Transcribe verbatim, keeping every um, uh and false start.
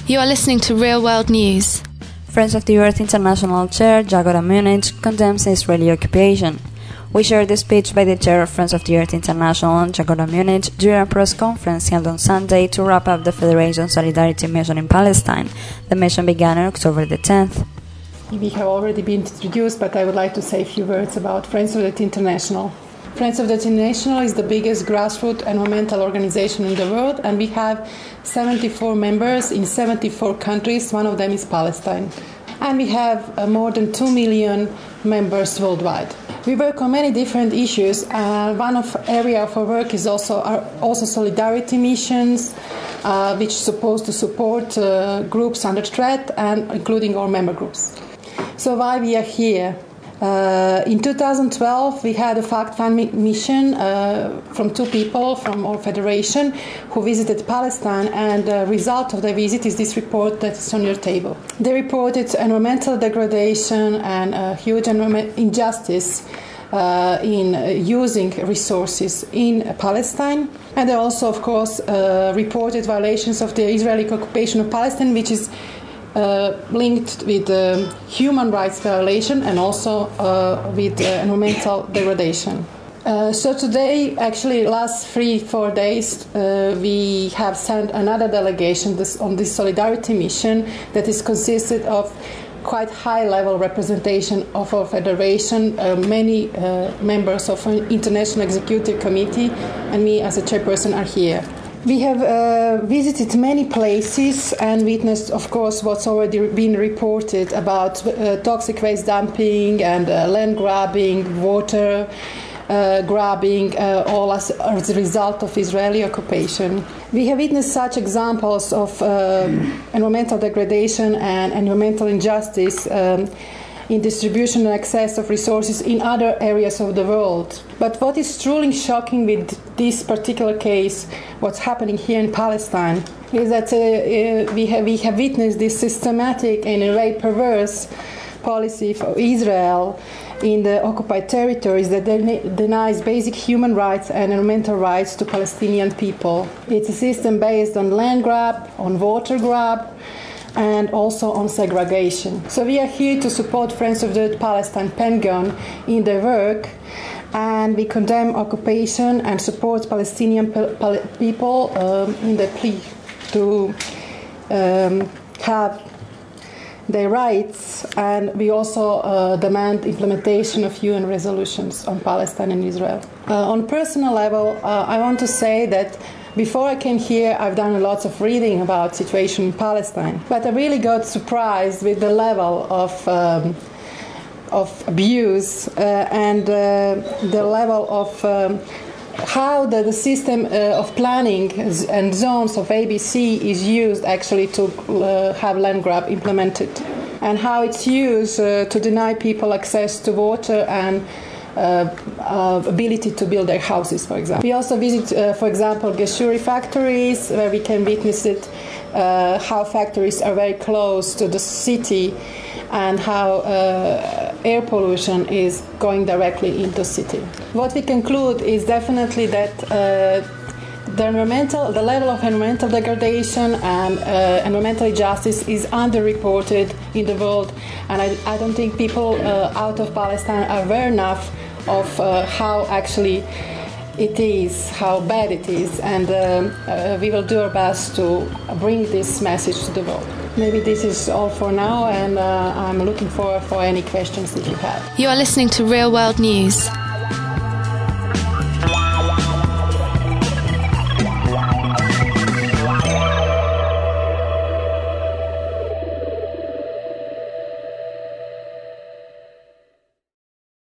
You are listening to Real World News. Friends of the Earth International Chair Jagoda Munich condemns the Israeli occupation. We share the speech by the Chair of Friends of the Earth International, Jagoda Munich, during a press conference held on Sunday to wrap up the Federation's Solidarity Mission in Palestine. The mission began on October the tenth. We have already been introduced, but I would like to say a few words about Friends of the Earth International. Friends of the Earth International is the biggest grassroots environmental organization in the world, and we have seventy-four members in seventy-four countries. One of them is Palestine. And we have uh, more than two million members worldwide. We work on many different issues. Uh, one of area of our work is also our, also solidarity missions, uh, which is supposed to support uh, groups under threat, and including our member groups. So why we are here? Uh, in two thousand twelve, we had a fact-finding mission uh, from two people from our federation who visited Palestine, and the result of the visit is this report that is on your table. They reported environmental degradation and a huge injustice uh, in uh, using resources in Palestine. And they also, of course, uh, reported violations of the Israeli occupation of Palestine, which is Uh, linked with um, human rights violation and also uh, with uh, environmental degradation. Uh, so today, actually last three, four days, uh, we have sent another delegation this, on this solidarity mission that is consisted of quite high-level representation of our federation, uh, many uh, members of an international executive committee, and me as a chairperson are here. We have uh, visited many places and witnessed, of course, what's already been reported about uh, toxic waste dumping and uh, land grabbing, water uh, grabbing, uh, all as, as a result of Israeli occupation. We have witnessed such examples of um, environmental degradation and environmental injustice um, in distribution and access of resources in other areas of the world. But what is truly shocking with this particular case, what's happening here in Palestine, is that uh, uh, we, have, we have witnessed this systematic and in a way perverse policy of Israel in the occupied territories that de- denies basic human rights and environmental rights to Palestinian people. It's a system based on land grab, on water grab, and also on segregation. So we are here to support Friends of the Earth Palestine Pentagon in their work, and we condemn occupation and support Palestinian pe- pal- people um, in their plea to um, have their rights, and we also uh, demand implementation of U N resolutions on Palestine and Israel. Uh, on a personal level, uh, I want to say that before I came here, I've done lots of reading about the situation in Palestine, but I really got surprised with the level of um, of abuse uh, and uh, the level of um, how the, the system uh, of planning and zones of A B C is used actually to uh, have land grab implemented, and how it's used uh, to deny people access to water and Uh, uh, ability to build their houses, for example. We also visit, uh, for example, Geshuri factories, where we can witness it, uh, how factories are very close to the city and how uh, air pollution is going directly into the city. What we conclude is definitely that uh, the environmental, the level of environmental degradation and uh, environmental injustice is underreported in the world, and I, I don't think people uh, out of Palestine are aware enough of uh, how actually it is, how bad it is, and um, uh, we will do our best to bring this message to the world. Maybe this is all for now, and uh, I'm looking forward for any questions that you have. You are listening to Real World News.